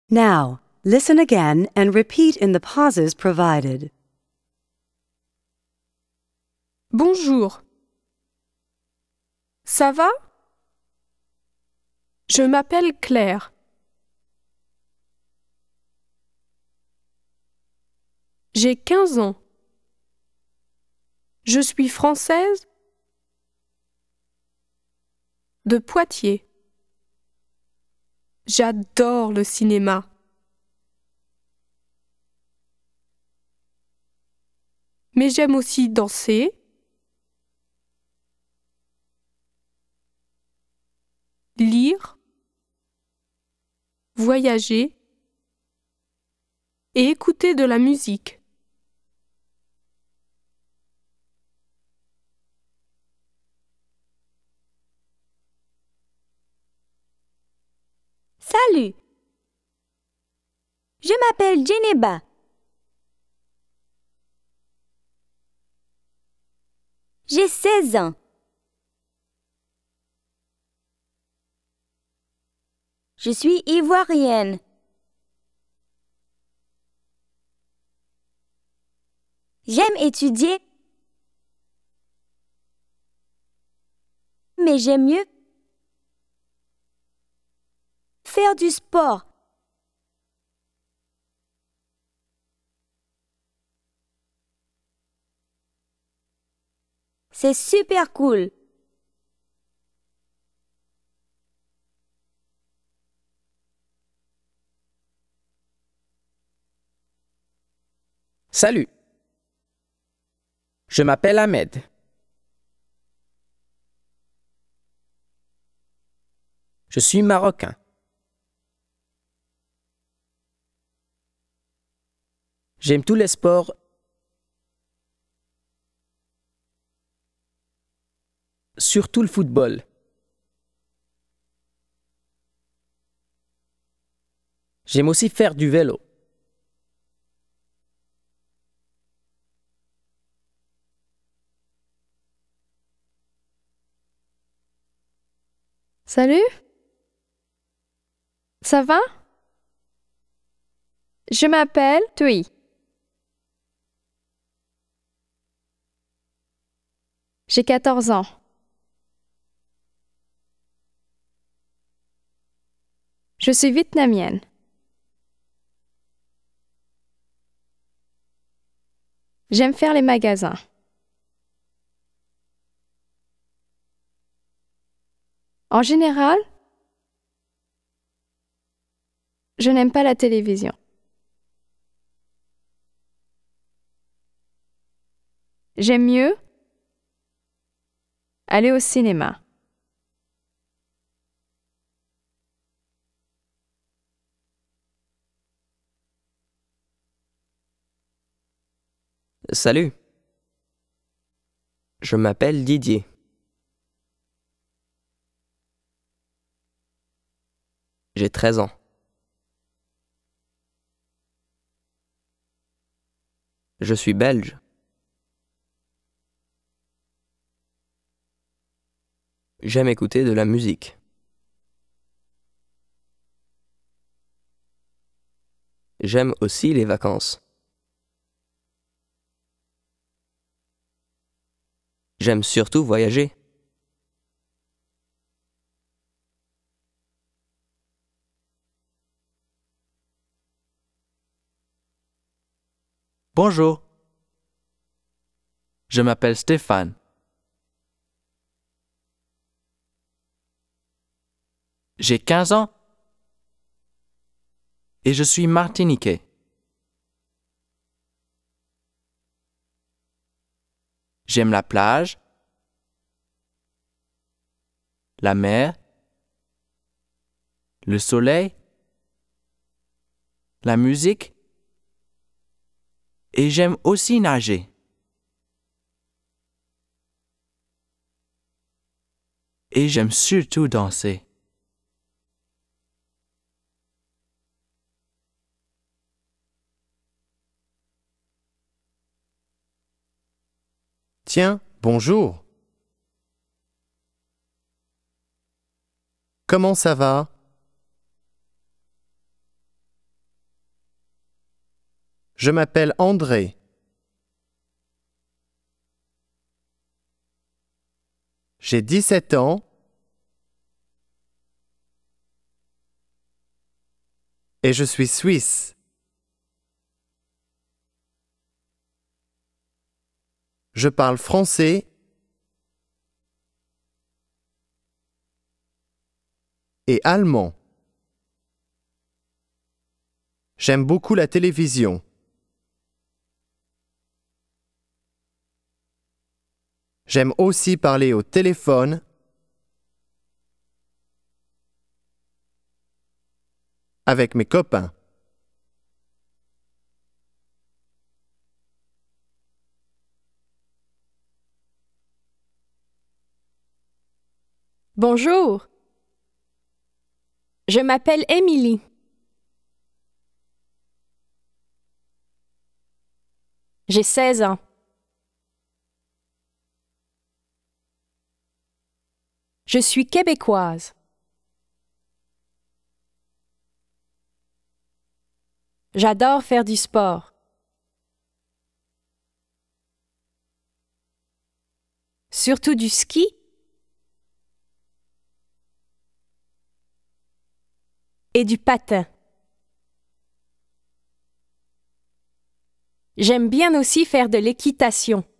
Now, listen again and repeat in the pauses provided. Bonjour. Ça va? Je m'appelle Claire. J'ai 15 ans. Je suis française de Poitiers. J'adore le cinéma. Mais j'aime aussi danser, lire, voyager et écouter de la musique. Salut! Je m'appelle Geneba. J'ai 16 ans. Je suis ivoirienne. J'aime étudier, mais j'aime mieux faire du sport. C'est super cool. Salut, je m'appelle Ahmed. Je suis marocain. J'aime tous les sports, surtout le football. J'aime aussi faire du vélo. Salut? Ça va? Je m'appelle Tui. J'ai 14 ans. Je suis vietnamienne. J'aime faire les magasins. En général, je n'aime pas la télévision. J'aime mieux aller au cinéma. Salut, je m'appelle Didier. J'ai 13 ans. Je suis belge. J'aime écouter de la musique. J'aime aussi les vacances. J'aime surtout voyager. Bonjour, je m'appelle Stéphane. J'ai 15 ans et je suis martiniquais. J'aime la plage, la mer, le soleil, la musique et j'aime aussi nager. Et j'aime surtout danser. Tiens, bonjour. Comment ça va? Je m'appelle André. J'ai 17 ans et je suis suisse. Je parle français et allemand. J'aime beaucoup la télévision. J'aime aussi parler au téléphone avec mes copains. Bonjour. Je m'appelle Émilie. J'ai 16 ans. Je suis québécoise. J'adore faire du sport. Surtout du ski et du patin. J'aime bien aussi faire de l'équitation.